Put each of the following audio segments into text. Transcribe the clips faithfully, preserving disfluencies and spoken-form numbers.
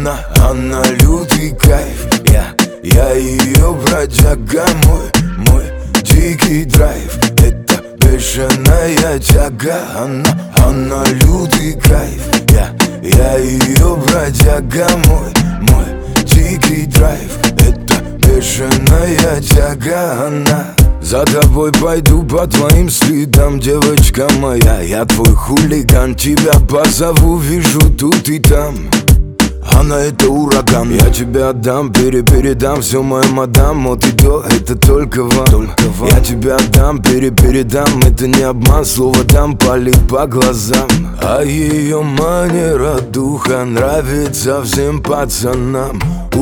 Она, она лютый кайф. Я, я ее бродяга, мой, мой дикий драйв. Это бешеная тяга. Она, она лютый кайф. Я, я ее бродяга, мой, мой дикий драйв. Это бешеная тяга. Она. За тобой пойду по твоим следам, девочка моя. Я твой хулиган, тебя позову, вижу тут и там. Она это ураган, я тебя отдам, перепередам все моей мадам. От и до, это только вам, только вам. Я тебя отдам, перепередам, это не обман. Слово дам, палит по глазам. А ее манера духа нравится всем пацанам.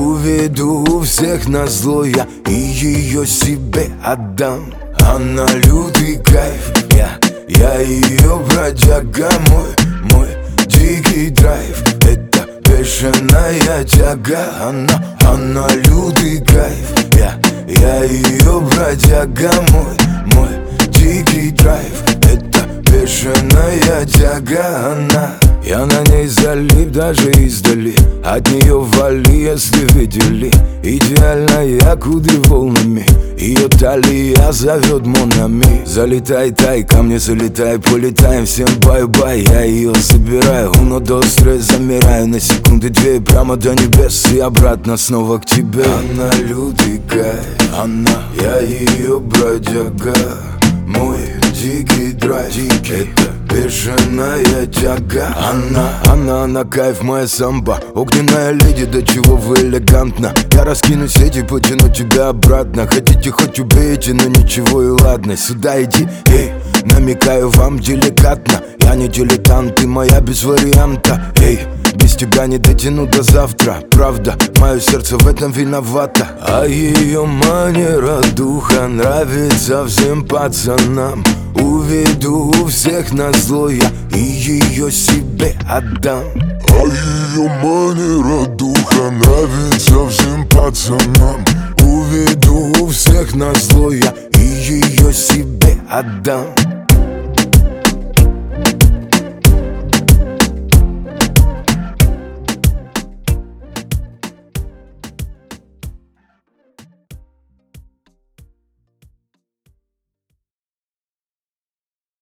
Уведу у всех назло я и ее себе отдам. Она лютый кайф. Я, я ее бродяга, мой, мой дикий драйв. Это бешеная тяга. Она, она лютый кайф. Я, я ее бродяга, мой, мой дикий драйв. Это бешеная тяга. Она. Я на ней залип даже издали. От нее вали, если видели. Идеальная кудри волнами. Ее талия зовет монами. Залетай, тай, ко мне залетай. Полетаем, всем бай-бай. Я ее забираю, но до стресс замираю. На секунды две, прямо до небес. И обратно снова к тебе. Она лютый кайф. Она, я ее бродяга, мой дикий драйв. Это бешеная тяга. Она, она, она кайф, моя самба. Огненная леди, до чего вы элегантно. Я раскину сети, потяну тебя обратно. Хотите, хоть убейте, но ничего и ладно. Сюда иди, эй, намекаю вам деликатно. Я не дилетант, ты моя без варианта. Эй, без тебя не дотяну до завтра. Правда, мое сердце в этом виновато. А ее манера духа нравится всем пацанам. Уведу у всех назло я и ее себе отдам. А ее манера духа нравится всем пацанам. Уведу у всех назло я и ее себе отдам.